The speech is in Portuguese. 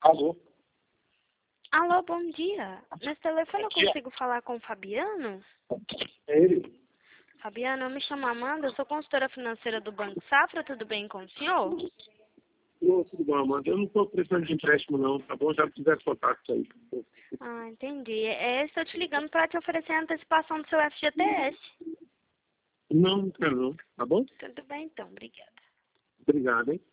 Alô? Alô, bom dia. Nesse telefone eu Bom dia. consigo falar com o Fabiano? É ele? Fabiano, eu me chamo Amanda, eu sou consultora financeira do Banco Safra, tudo bem com o senhor? Não, tudo bom, Amanda. Eu não estou precisando de empréstimo, não, tá bom? Já tivesse contato aí. Ah, entendi. Estou te ligando para te oferecer a antecipação do seu FGTS. Não, não quero não, tá bom? Tudo bem então, obrigada. Obrigado, hein?